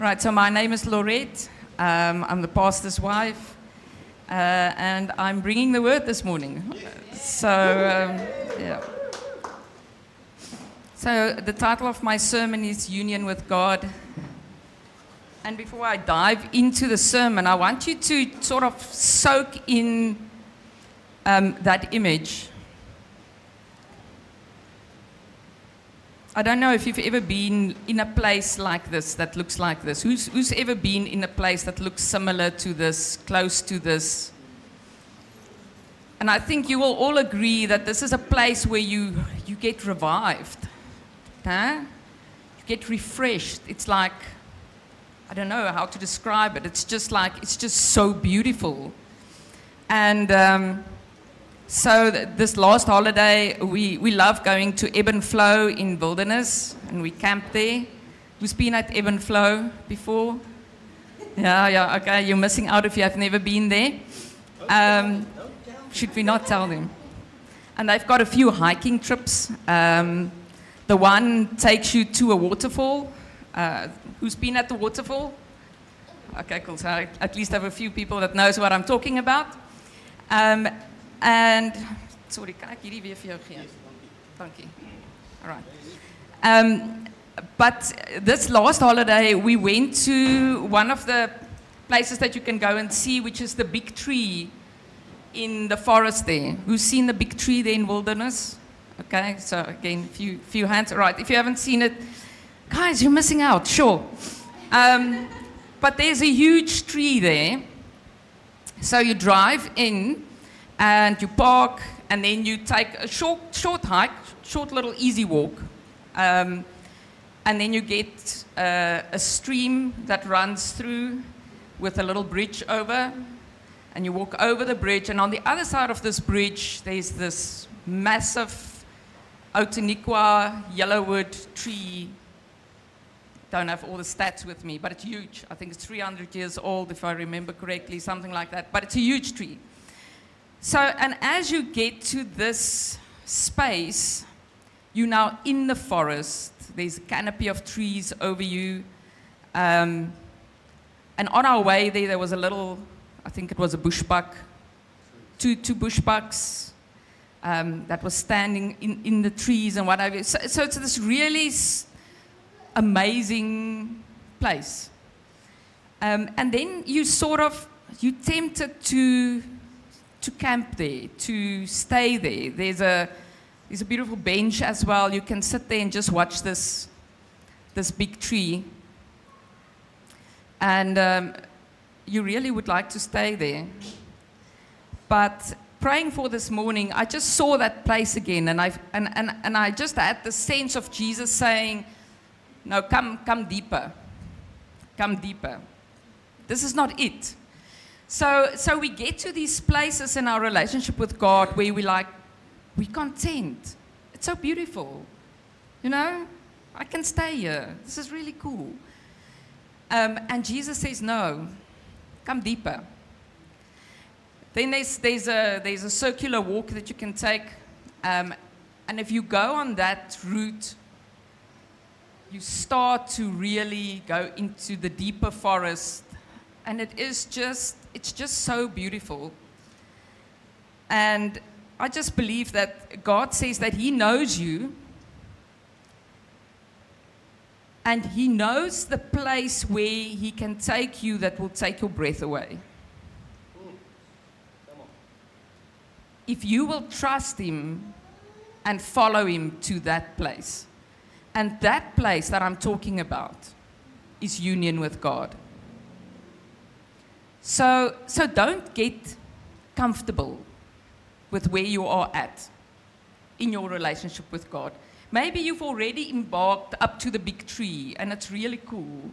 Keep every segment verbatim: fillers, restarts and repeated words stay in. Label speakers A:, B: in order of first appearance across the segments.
A: Right, so my name is Laurette. Um, I'm the pastor's wife, uh, and I'm bringing the word this morning. So, um, yeah. So the title of my sermon is Union with God. And before I dive into the sermon, I want you to sort of soak in um, that image. I don't know if you've ever been in a place like this, that looks like this. Who's, who's ever been in a place that looks similar to this, close to this? And I think you will all agree that this is a place where you, you get revived. Huh? You get refreshed. It's like, I don't know how to describe it. It's just like, it's just so beautiful. And um, so th- this last holiday, we, we love going to Ebb and Flow in Wilderness, and we camped there. Who's been at Ebb and Flow before? Yeah, yeah, okay, you're missing out if you have never been there. Um, should we not tell them? And they've got a few hiking trips. Um, the one takes you to a waterfall. Uh, who's been at the waterfall? Okay, cool, so I at least have a few people that knows what I'm talking about. Um, And, sorry, kan ek hierdie weer vir jou gee? Dankie. All right. Um, but this last holiday, we went to one of the places that you can go and see, which is the big tree in the forest there. Who's seen the big tree there in Wilderness? Okay, so again, a few, few hands. All right, if you haven't seen it, guys, you're missing out, sure. Um, but there's a huge tree there. So you drive in, and you park, and then you take a short, short hike, short little easy walk, um, and then you get uh, a stream that runs through with a little bridge over, and you walk over the bridge, and on the other side of this bridge, there's this massive Outeniqua yellowwood tree. Don't have all the stats with me, but it's huge. I think it's three hundred years old, if I remember correctly, something like that, but it's a huge tree. So, and as you get to this space, you're now in the forest. There's a canopy of trees over you. Um, and on our way there, there was a little, I think it was a bushbuck, two, two bushbucks um, that was standing in, in the trees and whatever. So, so it's this really s- amazing place. Um, and then you sort of, you're tempted to... to camp there, to stay there. There's a, there's a beautiful bench as well. You can sit there and just watch this, this big tree. And um, you really would like to stay there. But praying for this morning, I just saw that place again, and I and, and, and I just had the sense of Jesus saying, no, come, come deeper. Come deeper. This is not it. So, so we get to these places in our relationship with God where we like, we're content. It's so beautiful. You know, I can stay here. This is really cool. Um, and Jesus says, no, come deeper. Then there's, there's, a, there's a circular walk that you can take. Um, and if you go on that route, you start to really go into the deeper forest. And it is just, it's just so beautiful. And I just believe that God says that He knows you. And He knows the place where He can take you that will take your breath away. If you will trust Him and follow Him to that place. And that place that I'm talking about is union with God. So, so don't get comfortable with where you are at in your relationship with God. Maybe you've already embarked up to the big tree, and it's really cool.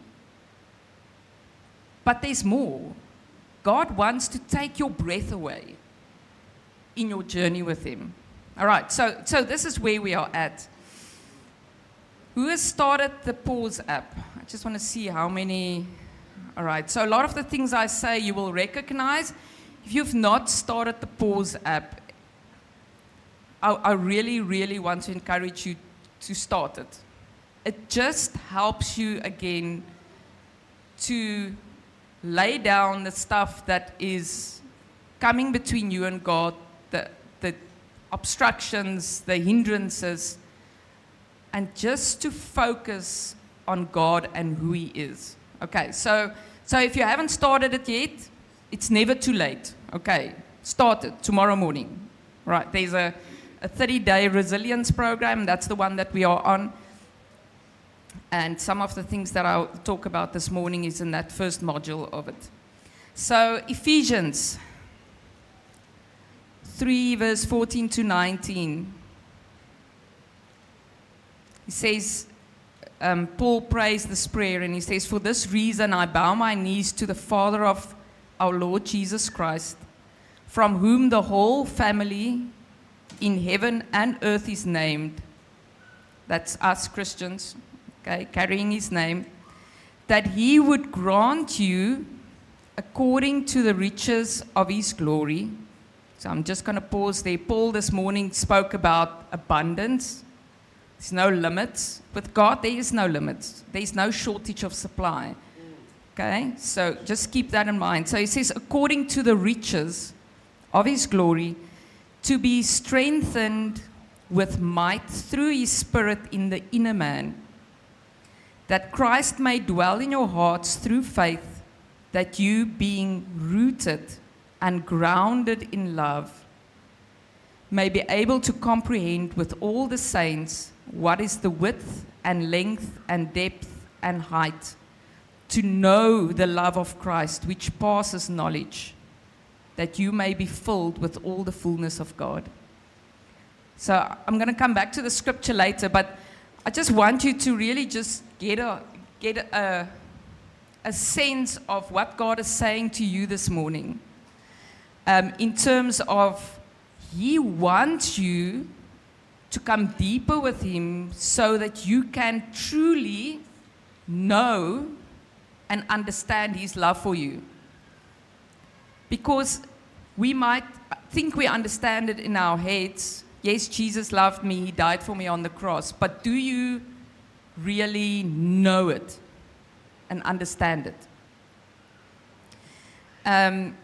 A: But there's more. God wants to take your breath away in your journey with Him. All right, so, so this is where we are at. Who has started the Pause app? I just want to see how many... All right, so a lot of the things I say you will recognize. If you've not started the Pause app, I, I really, really want to encourage you to start it. It just helps you, again, to lay down the stuff that is coming between you and God, the, the obstructions, the hindrances, and just to focus on God and who He is. Okay, so, so if you haven't started it yet, it's never too late. Okay, start it tomorrow morning. Right, there's a, a thirty-day resilience program. That's the one that we are on. And some of the things that I'll talk about this morning is in that first module of it. So Ephesians three, verse fourteen to nineteen. He says, um, Paul prays this prayer, and he says, "For this reason I bow my knees to the Father of our Lord Jesus Christ, from whom the whole family in heaven and earth is named." That's us Christians, okay, carrying His name. "That He would grant you, according to the riches of His glory." So I'm just going to pause there. Paul this morning spoke about abundance. There's no limits. With God, there is no limits. There's no shortage of supply. Okay, so just keep that in mind. So he says, according to the riches of His glory, to be strengthened with might through His Spirit in the inner man, that Christ may dwell in your hearts through faith, that you, being rooted and grounded in love, may be able to comprehend with all the saints what is the width and length and depth and height, to know the love of Christ, which passes knowledge, that you may be filled with all the fullness of God. So I'm going to come back to the scripture later, but I just want you to really just get a, get a, a sense of what God is saying to you this morning. Um, in terms of He wants you to come deeper with Him so that you can truly know and understand His love for you. Because we might think we understand it in our heads. Yes, Jesus loved me, He died for me on the cross. But do you really know it and understand it? Um,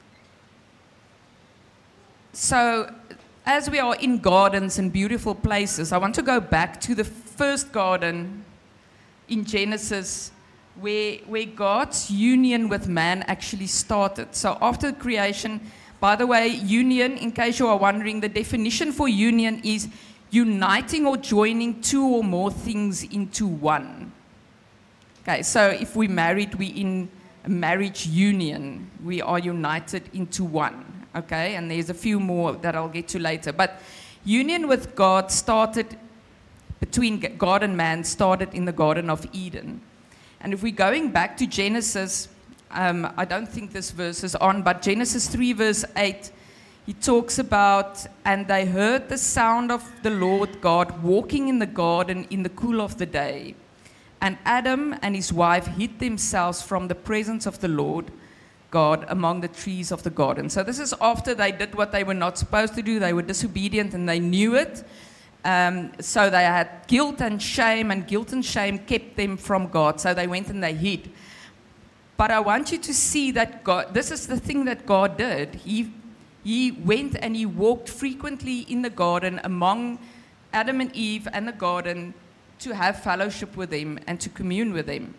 A: so, as we are in gardens and beautiful places, I want to go back to the first garden in Genesis, where, where God's union with man actually started. So after creation, by the way, union, in case you are wondering, the definition for union is uniting or joining two or more things into one. Okay, so if we're married, we're in a marriage union. We are united into one. Okay, and there's a few more that I'll get to later. But union with God started, between God and man, started in the Garden of Eden. And if we're going back to Genesis, um, I don't think this verse is on, but Genesis three verse eight, he talks about, and they heard the sound of the Lord God walking in the garden in the cool of the day. And Adam and his wife hid themselves from the presence of the Lord God among the trees of the garden. So this is after they did what they were not supposed to do. They were disobedient and they knew it. Um, so they had guilt and shame, and guilt and shame kept them from God. So they went and they hid. But I want you to see that God, this is the thing that God did. He, he went and He walked frequently in the garden among Adam and Eve and the garden to have fellowship with them and to commune with them.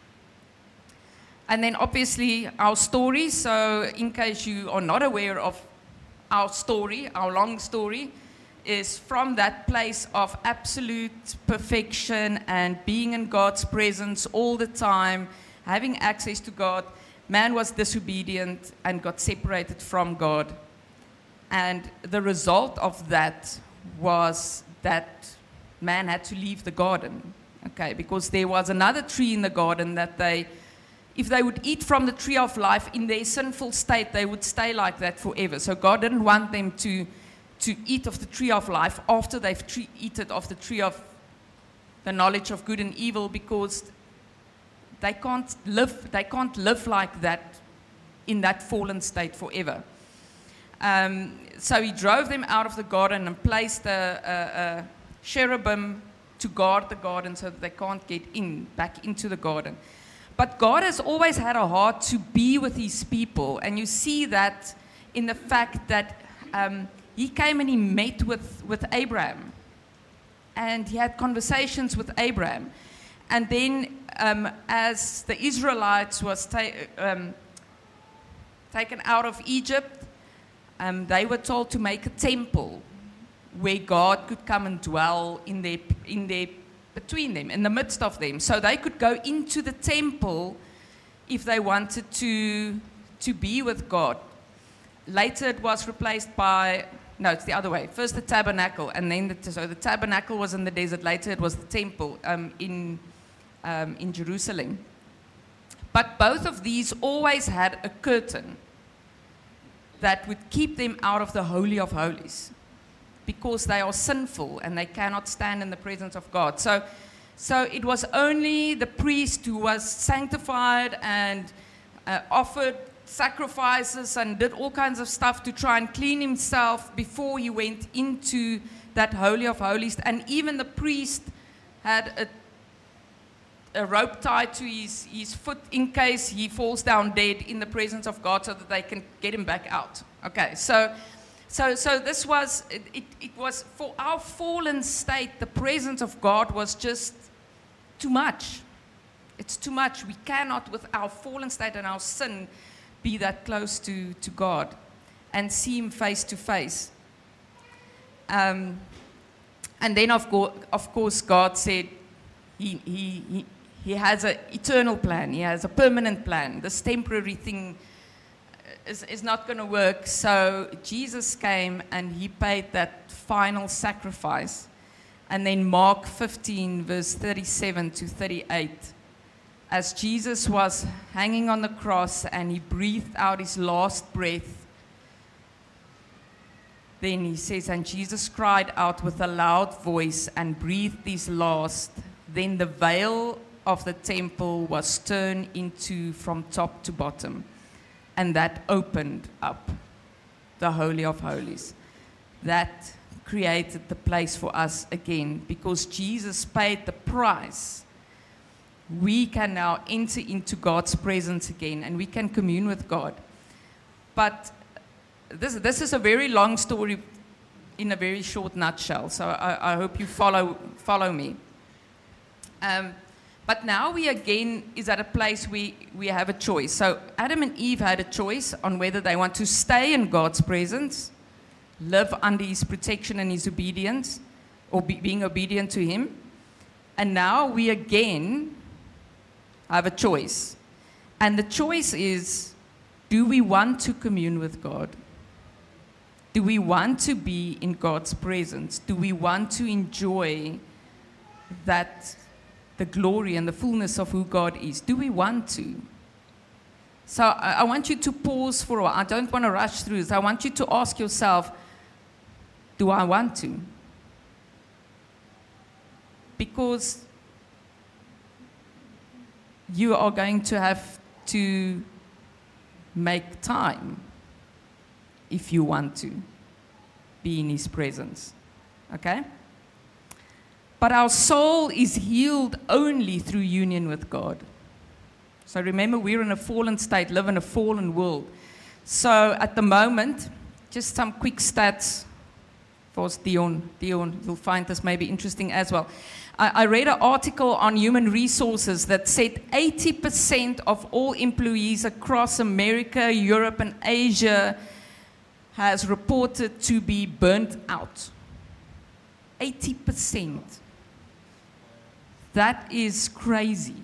A: And then obviously our story, so in case you are not aware of our story, our long story, is from that place of absolute perfection and being in God's presence all the time, having access to God. Man was disobedient and got separated from God. And the result of that was that man had to leave the garden, okay, because there was another tree in the garden that they, if they would eat from the tree of life in their sinful state, they would stay like that forever. So God didn't want them to, to eat of the tree of life after they've tre- eaten of the tree of the knowledge of good and evil, because they can't live, they can't live like that in that fallen state forever. Um, so He drove them out of the garden and placed a, a, a cherubim to guard the garden so that they can't get in, back into the garden. But God has always had a heart to be with his people. And you see that in the fact that um, he came and he met with, with Abraham. And he had conversations with Abraham. And then um, as the Israelites was ta- um, taken out of Egypt, um, they were told to make a temple where God could come and dwell in their, in their, between them, in the midst of them. So they could go into the temple if they wanted to, to be with God. Later it was replaced by, no, it's the other way. First the tabernacle, and then the, so the tabernacle was in the desert. Later it was the temple um, in, um, in Jerusalem. But both of these always had a curtain that would keep them out of the Holy of Holies, because they are sinful and they cannot stand in the presence of God. So, so it was only the priest who was sanctified and uh, offered sacrifices and did all kinds of stuff to try and clean himself before he went into that Holy of Holies. And even the priest had a, a rope tied to his, his foot in case he falls down dead in the presence of God, so that they can get him back out. Okay, so... So, so this was, it, it, it was for our fallen state, the presence of God was just too much. It's too much. We cannot, with our fallen state and our sin, be that close to, to God and see him face to face. Um, and then, of, go, of course, God said he, he, he, he has an eternal plan. He has a permanent plan. This temporary thing Is, is not going to work. So Jesus came and he paid that final sacrifice. And then Mark fifteen, verse thirty-seven to thirty-eight. As Jesus was hanging on the cross and he breathed out his last breath, then he says, and Jesus cried out with a loud voice and breathed his last. Then the veil of the temple was turned into from top to bottom. And that opened up the Holy of Holies. That created the place for us again. Because Jesus paid the price, we can now enter into God's presence again, and we can commune with God. But this, this is a very long story in a very short nutshell, so I, I hope you follow, follow me. Um, But now we again is at a place where we have a choice. So Adam and Eve had a choice on whether they want to stay in God's presence, live under his protection and his obedience, or be, being obedient to him. And now we again have a choice. And the choice is, do we want to commune with God? Do we want to be in God's presence? Do we want to enjoy that, the glory and the fullness of who God is? Do we want to? So I, I want you to pause for a while. I don't want to rush through this. I want you to ask yourself, do I want to? Because you are going to have to make time if you want to be in his presence. Okay? But our soul is healed only through union with God. So remember, we're in a fallen state, live in a fallen world. So at the moment, just some quick stats for Dion. Dion, you'll find this maybe interesting as well. I, I read an article on Human Resources that said eighty percent of all employees across America, Europe, and Asia has reported to be burnt out. eighty percent. That is crazy.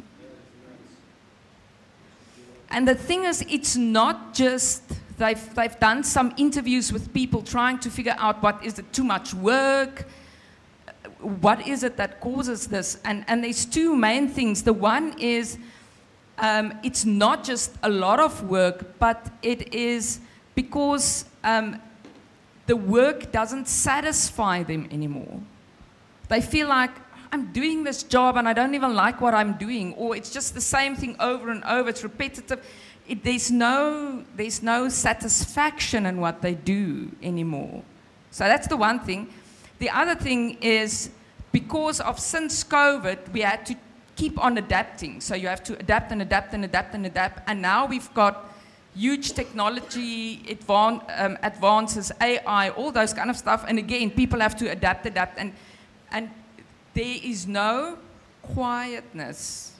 A: And the thing is, it's not just, they've, they've done some interviews with people trying to figure out what is it, too much work, what is it that causes this? And, and there's two main things. The one is, um, it's not just a lot of work, but it is because um, the work doesn't satisfy them anymore. They feel like, I'm doing this job and I don't even like what I'm doing, or it's just the same thing over and over, it's repetitive. It, there's no, there's no satisfaction in what they do anymore. So that's the one thing. The other thing is, because of since COVID, we had to keep on adapting. So you have to adapt and adapt and adapt and adapt. And now we've got huge technology, advan- um, advances, A I, all those kind of stuff. And again, people have to adapt, adapt. And, and there is no quietness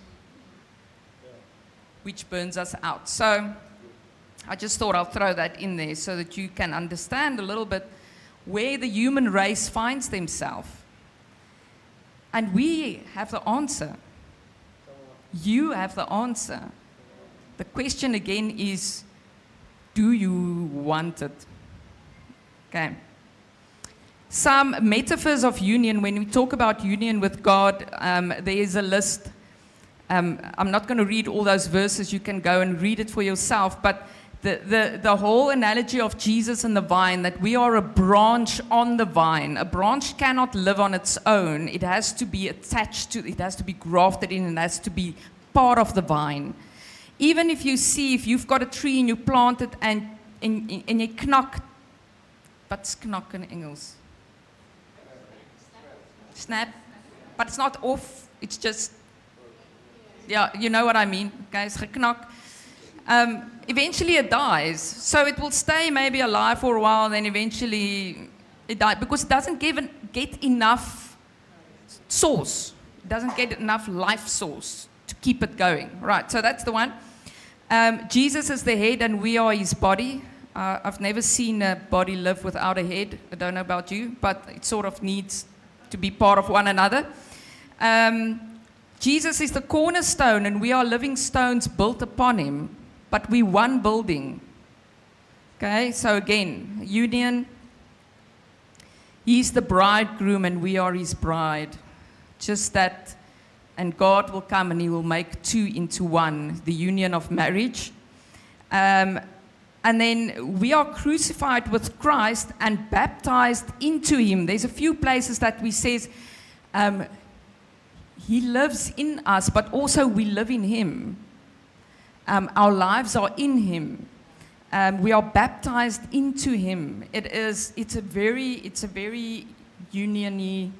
A: which burns us out. So I just thought I'll throw that in there so that you can understand a little bit where the human race finds themselves. And we have the answer. You have the answer. The question again is, do you want it? Okay. Some metaphors of union, when we talk about union with God, um, there is a list. Um, I'm not going to read all those verses. You can go and read it for yourself. But the, the, the whole analogy of Jesus and the vine, that we are a branch on the vine. A branch cannot live on its own. It has to be attached to, it has to be grafted in, and it has to be part of the vine. Even if you see, if you've got a tree and you plant it and, and, and you knak, what's knak in Engels? Snap. But it's not off, it's just, yeah, you know what I mean, guys, geknak. Um, eventually it dies, so it will stay maybe alive for a while, then eventually it dies, because it doesn't give, get enough source, it doesn't get enough life source to keep it going. Right, so that's the one. Um, Jesus is the head and we are his body. Uh, I've never seen a body live without a head. I don't know about you, but it sort of needs to be part of one another. Um, Jesus is the cornerstone and we are living stones built upon him, but we one building. Okay, so again, union. He's the bridegroom and we are his bride. Just that. And God will come and he will make two into one, the union of marriage. Um, and then we are crucified with Christ and baptized into him. There's a few places that we says, um, he lives in us, but also we live in him. Um, our lives are in him. Um, we are baptized into him. It is, it's a very, it's a very union-y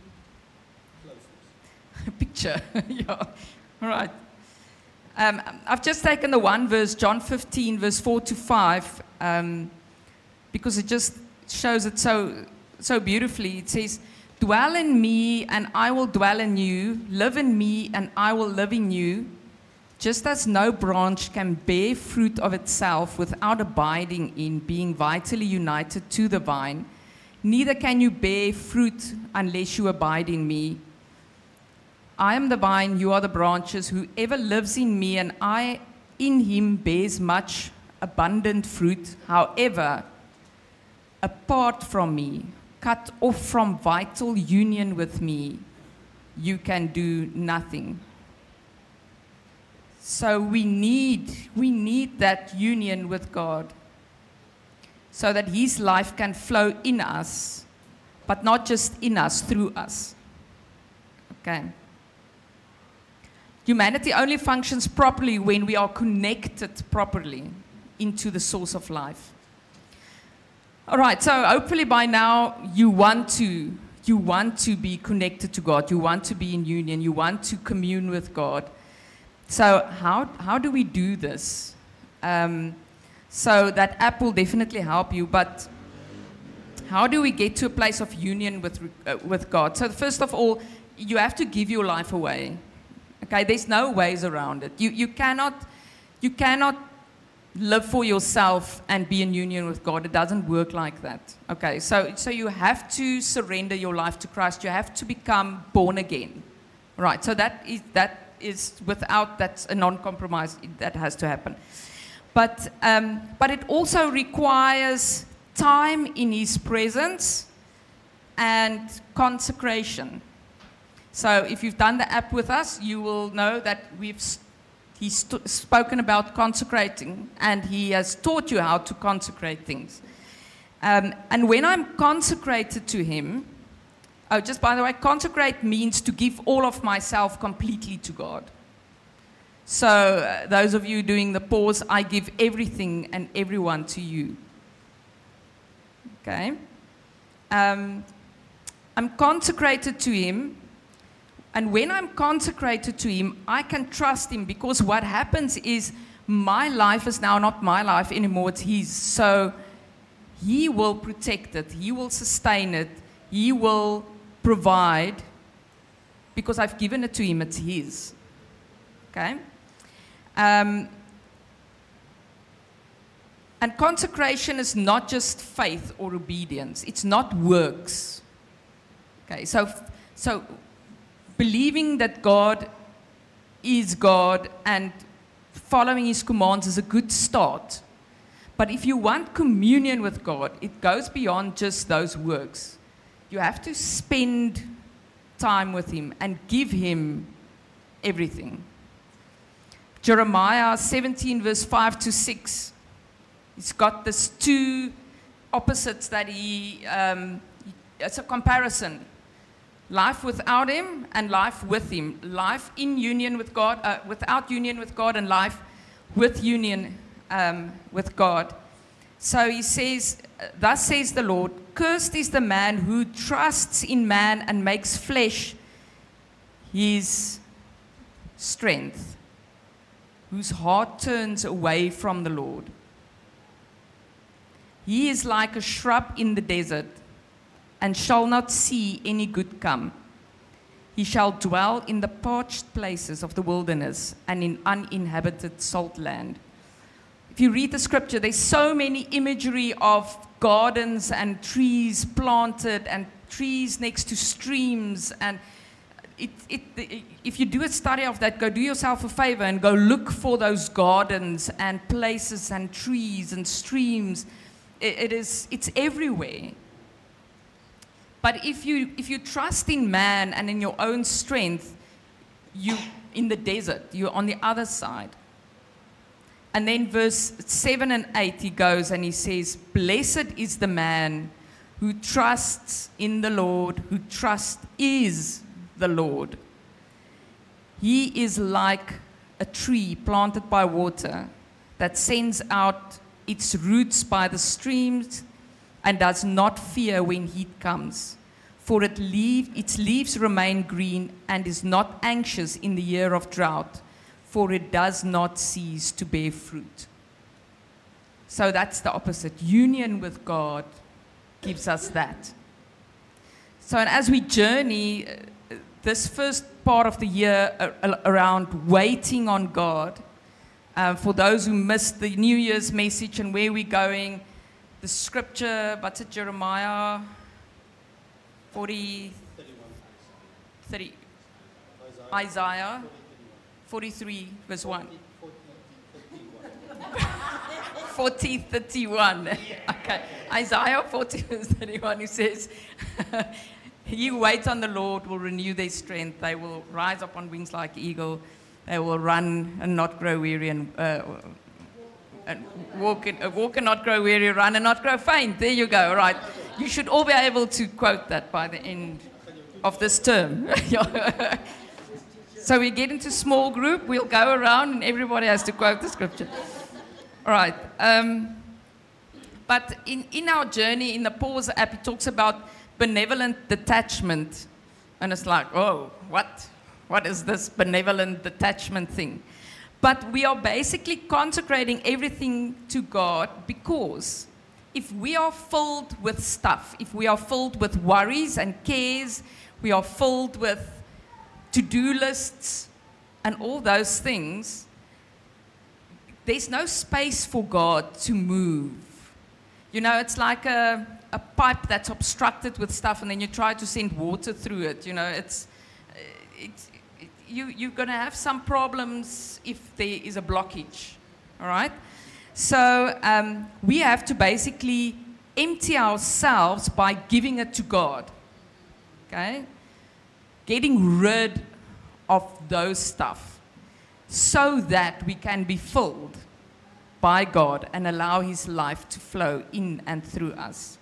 A: picture. Yeah, all right. Um, I've just taken the one verse, John fifteen, verse four to five, um, because it just shows it so, so beautifully. It says, "Dwell in me, and I will dwell in you. Live in me, and I will live in you. Just as no branch can bear fruit of itself without abiding in, being vitally united to the vine, neither can you bear fruit unless you abide in me. I am the vine, you are the branches. Whoever lives in me and I in him bears much abundant fruit. However, apart from me, cut off from vital union with me, you can do nothing." So we need, we need that union with God so that his life can flow in us, but not just in us, through us. Okay. Humanity only functions properly when we are connected properly into the source of life. All right, so hopefully by now you want to, you want to be connected to God. You want to be in union. You want to commune with God. So how, how do we do this? Um, so that app will definitely help you, but how do we get to a place of union with, uh, with God? So first of all, you have to give your life away. Okay, there's no ways around it. You, you, cannot, you cannot live for yourself and be in union with God. It doesn't work like that. Okay, so, so you have to surrender your life to Christ. You have to become born again. Right, so that is, that is without, that's a non-compromise. That has to happen. But, um, but it also requires time in his presence and consecration. So if you've done the app with us, you will know that we've he's st- spoken about consecrating, and he has taught you how to consecrate things. Um, and when I'm consecrated to him, oh, just by the way, consecrate means to give all of myself completely to God. So uh, those of you doing the pause, I give everything and everyone to you. Okay? Um, I'm consecrated to him. And when I'm consecrated to him, I can trust him, because what happens is my life is now not my life anymore, it's his. So he will protect it, he will sustain it, he will provide, because I've given it to him, it's his. Okay? Um, and consecration is not just faith or obedience, it's not works. Okay, so, so believing that God is God and following his commands is a good start. But if you want communion with God, it goes beyond just those works. You have to spend time with him and give him everything. Jeremiah seventeen, verse five to six. He's got these two opposites that he, um, it's a comparison. Life without him and life with him. Life in union with God, uh, without union with God, and life with union um, with God. So he says, thus says the Lord, cursed is the man who trusts in man and makes flesh his strength, whose heart turns away from the Lord. He is like a shrub in the desert, and shall not see any good come. He shall dwell in the parched places of the wilderness and in uninhabited salt land. If you read the scripture, there's so many imagery of gardens and trees planted and trees next to streams. And it, it, it, if you do a study of that, go do yourself a favor and go look for those gardens and places and trees and streams. It, it is, it's everywhere. But if you, if you trust in man and in your own strength, you in the desert, you're on the other side. And then verse seven and eight, he goes and he says, blessed is the man who trusts in the Lord, who trusts is the Lord. He is like a tree planted by water that sends out its roots by the streams and does not fear when heat comes. For it leave, its leaves remain green and is not anxious in the year of drought, for it does not cease to bear fruit. So that's the opposite. Union with God gives us that. So and as we journey uh, this first part of the year uh, around waiting on God, uh, for those who missed the New Year's message and where we're going, the scripture, what's it, Jeremiah forty, thirty, Isaiah forty-three, verse one. forty, thirty-one. Okay. Isaiah forty, verse thirty-one, he says, he who waits on the Lord will renew their strength. They will rise up on wings like eagle. They will run and not grow weary, and, uh, and walk, and, uh, walk and not grow weary, run and not grow faint. There you go. Right. You should all be able to quote that by the end of this term. So we get into small group, we'll go around and everybody has to quote the scripture. All right. Um, but in, in our journey, in the Pause app, it talks about benevolent detachment. And it's like, oh, what? What is this benevolent detachment thing? But we are basically consecrating everything to God, because if we are filled with stuff, if we are filled with worries and cares, we are filled with to-do lists and all those things, there's no space for God to move. You know, it's like a, a pipe that's obstructed with stuff, and then you try to send water through it. You know, it's, it's it, you, you're going to have some problems if there is a blockage, all right? So um, we have to basically empty ourselves by giving it to God, okay? Getting rid of those stuff so that we can be filled by God and allow his life to flow in and through us.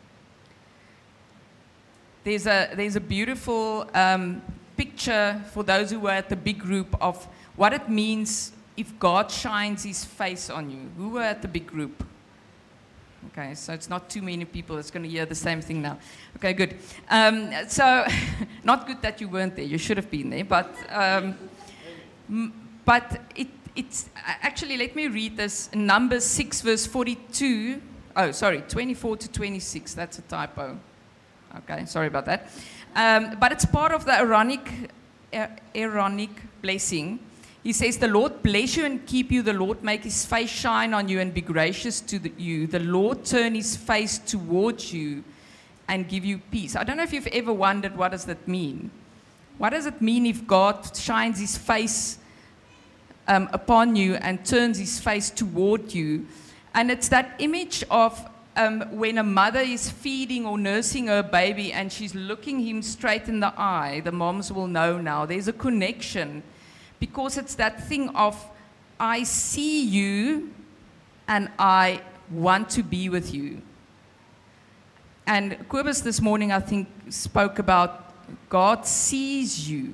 A: There's a, there's a beautiful um, picture for those who were at the big group of what it means if God shines his face on you. Who were at the big group? Okay, so it's not too many people that's going to hear the same thing now. Okay, good. Um, so, not good that you weren't there. You should have been there. But, um, m- but it, it's actually, let me read this. Numbers six, verse forty-two. Oh, sorry, twenty-four to twenty-six. That's a typo. Okay, sorry about that. Um, but it's part of the Aaronic, Aaronic blessing. He says, the Lord bless you and keep you. The Lord make his face shine on you and be gracious to the, you. The Lord turn his face towards you and give you peace. I don't know if you've ever wondered, what does that mean? What does it mean if God shines his face um, upon you and turns his face toward you? And it's that image of um, when a mother is feeding or nursing her baby and she's looking him straight in the eye. The moms will know now. There's a connection. Because it's that thing of, I see you and I want to be with you. And Kobus this morning, I think, spoke about God sees you.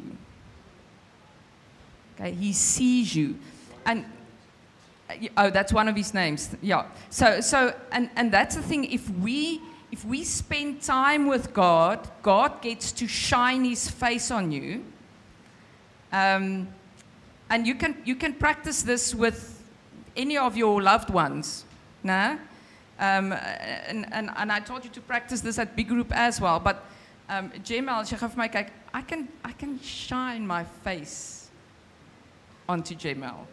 A: Okay, he sees you. And, oh, that's one of his names. Yeah. So, so and, and that's the thing, if we, if we spend time with God, God gets to shine his face on you. Um... And you can, you can practice this with any of your loved ones. Nah? Um, and, and, and I told you to practice this at big group as well. But um, Jemal, as jy gaan vir my kyk, I can, I can shine my face onto Jemal.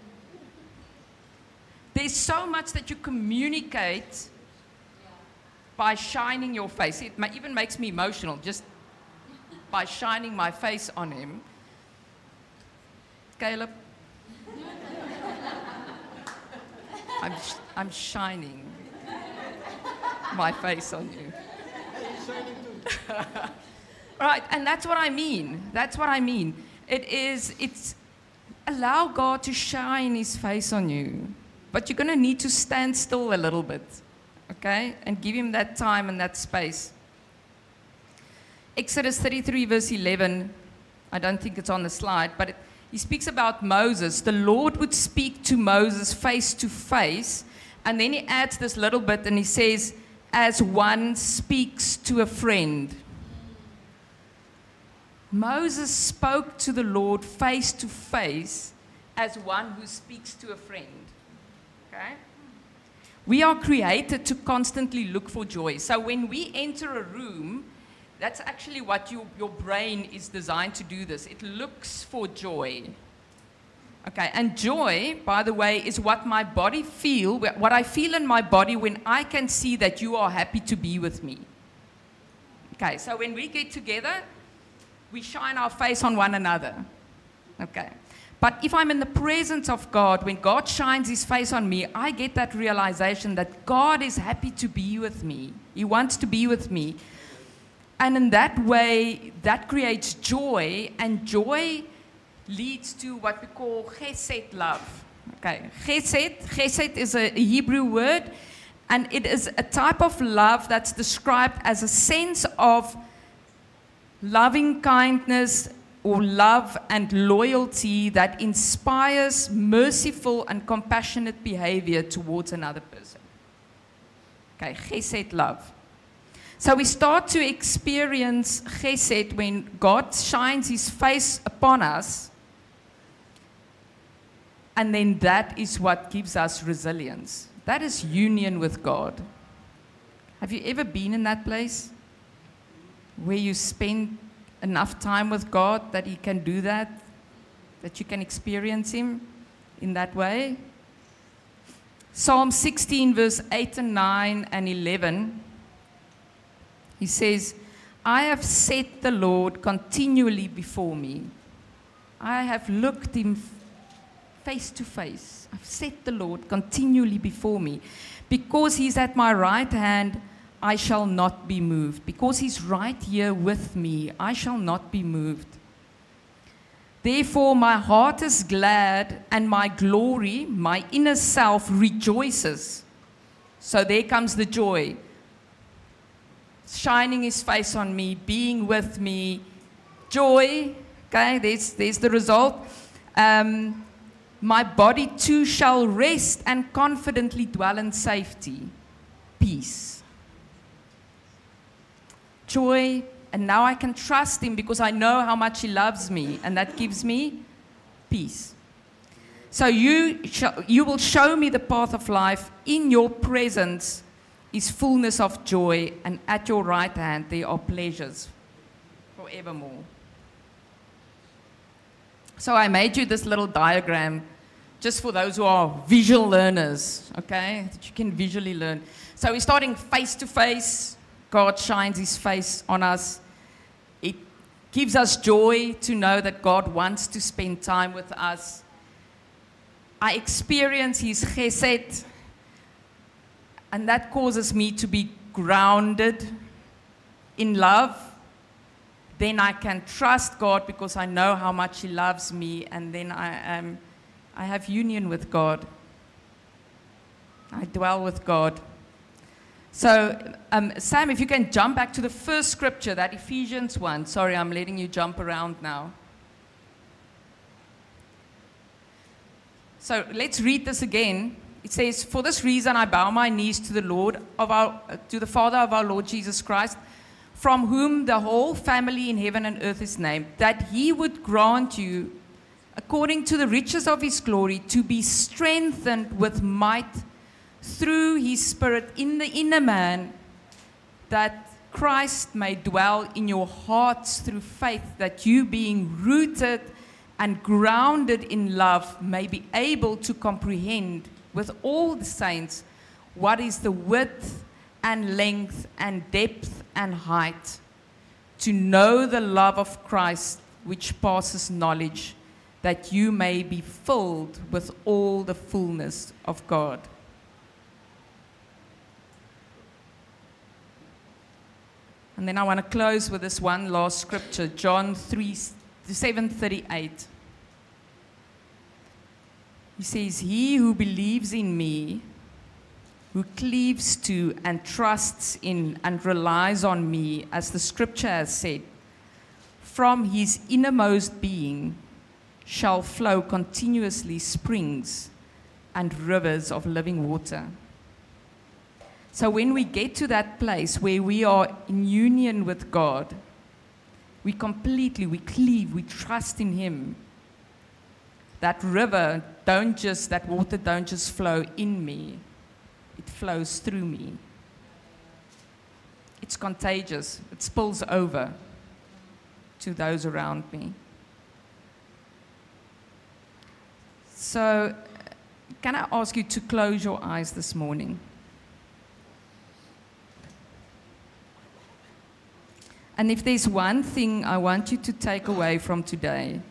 A: There's so much that you communicate by shining your face. It even makes me emotional just by shining my face on him. Caleb, I'm, sh- I'm shining my face on you. Right, and that's what I mean. That's what I mean. It is, it's allow God to shine his face on you. But you're going to need to stand still a little bit, okay? And give him that time and that space. Exodus thirty-three, verse eleven. I don't think it's on the slide, but it, he speaks about Moses. The Lord would speak to Moses face to face, and then he adds this little bit and he says, as one speaks to a friend. Moses spoke to the Lord face to face as one who speaks to a friend. Okay? We are created to constantly look for joy. So when we enter a room, that's actually what you, your brain is designed to do this. It looks for joy. Okay, and joy, by the way, is what my body feel, what I feel in my body when I can see that you are happy to be with me. Okay, so when we get together, we shine our face on one another. Okay. But if I'm in the presence of God, when God shines his face on me, I get that realization that God is happy to be with me. He wants to be with me. And in that way, that creates joy, and joy leads to what we call chesed love. Okay, chesed, chesed is a Hebrew word, and it is a type of love that's described as a sense of loving kindness or love and loyalty that inspires merciful and compassionate behavior towards another person. Okay, chesed love. So we start to experience chesed when God shines his face upon us, and then that is what gives us resilience. That is union with God. Have you ever been in that place where you spend enough time with God that he can do that, that you can experience him in that way? Psalm sixteen, verse eight and nine and eleven. He says, I have set the Lord continually before me. I have looked him face to face. I've set the Lord continually before me. Because he's at my right hand, I shall not be moved. Because he's right here with me, I shall not be moved. Therefore, my heart is glad, and my glory, my inner self, rejoices. So there comes the joy. Shining his face on me, being with me, joy, okay, there's, there's the result. Um, my body too shall rest and confidently dwell in safety. peace. Joy, and now I can trust him because I know how much he loves me, and that gives me peace. So you, sh- you will show me the path of life. In your presence is fullness of joy, and at your right hand there are pleasures forevermore. So I made you this little diagram just for those who are visual learners, okay, that you can visually learn. So we're starting face to face. God shines his face on us. It gives us joy to know that God wants to spend time with us. I experience his chesed, and that causes me to be grounded in love. Then I can trust God because I know how much he loves me, and then I am, I have union with God. I dwell with God. So, um, Sam, if you can jump back to the first scripture, that Ephesians one. Sorry, I'm letting you jump around now. So let's read this again. It says, "For this reason I bow my knees to the Lord of our, uh, to the Father of our Lord Jesus Christ, from whom the whole family in heaven and earth is named, that he would grant you, according to the riches of his glory, to be strengthened with might through his Spirit in the inner man, that Christ may dwell in your hearts through faith, that you, being rooted and grounded in love, may be able to comprehend with all the saints what is the width and length and depth and height, to know the love of Christ which passes knowledge, that you may be filled with all the fullness of God." And then I want to close with this one last scripture, John three, seven thirty-eight. He says, "He who believes in me, who cleaves to and trusts in and relies on me, as the scripture has said, from his innermost being shall flow continuously springs and rivers of living water." So when we get to that place where we are in union with God, we completely, we cleave, we trust in him. That river don't just, that water don't just flow in me, it flows through me. It's contagious, it spills over to those around me. So, can I ask you to close your eyes this morning? And if there's one thing I want you to take away from today,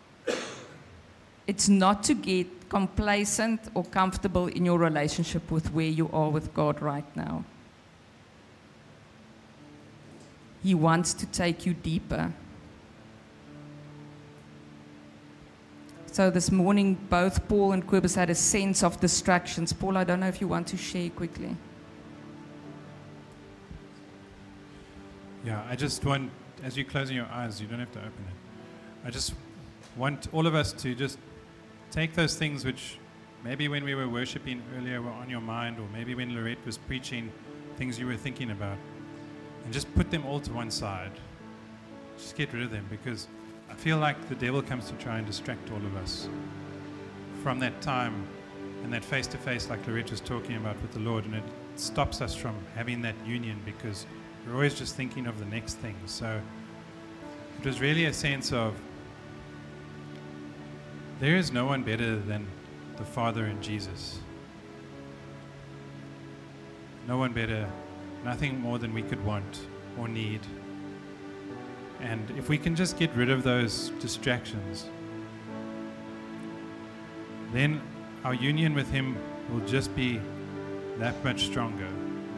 A: it's not to get complacent or comfortable in your relationship with where you are with God right now. He wants to take you deeper. So this morning, both Paul and Kobus had a sense of distractions. Paul, I don't know if you want to share quickly.
B: Yeah, I just want, as you're closing your eyes, you don't have to open it. I just want all of us to just take those things which maybe when we were worshiping earlier were on your mind, or maybe when Lorette was preaching, things you were thinking about, and just put them all to one side. Just get rid of them, because I feel like the devil comes to try and distract all of us from that time and that face-to-face like Lorette was talking about with the Lord, and it stops us from having that union because we're always just thinking of the next thing. So it was really a sense of there is no one better than the Father and Jesus. No one better, nothing more than we could want or need. And if we can just get rid of those distractions, then our union with Him will just be that much stronger.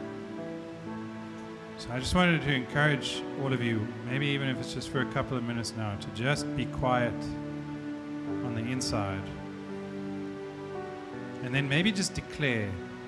B: So I just wanted to encourage all of you, maybe even if it's just for a couple of minutes now, to just be quiet on the inside. And then maybe just declare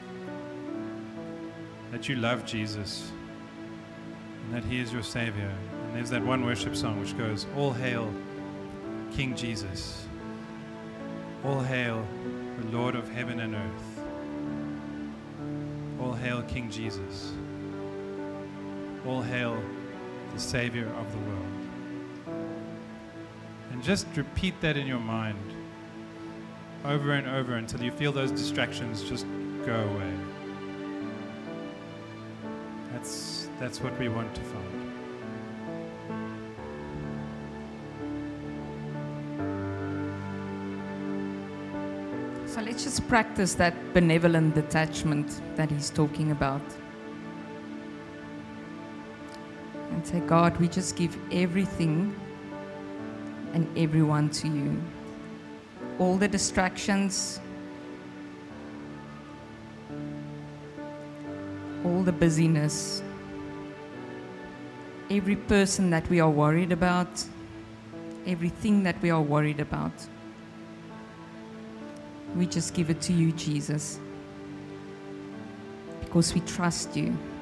B: that you love Jesus and that He is your Savior. And there's that one worship song which goes, "All hail King Jesus. All hail the Lord of heaven and earth. All hail King Jesus. All hail the Savior of the world. And just repeat that in your mind over and over until you feel those distractions just go away. That's, that's what we want to find.
A: So let's just practice that benevolent detachment that he's talking about. And say, God, we just give everything and everyone to you. All the distractions, all the busyness, every person that we are worried about, everything that we are worried about. We just give it to you, Jesus, because we trust you.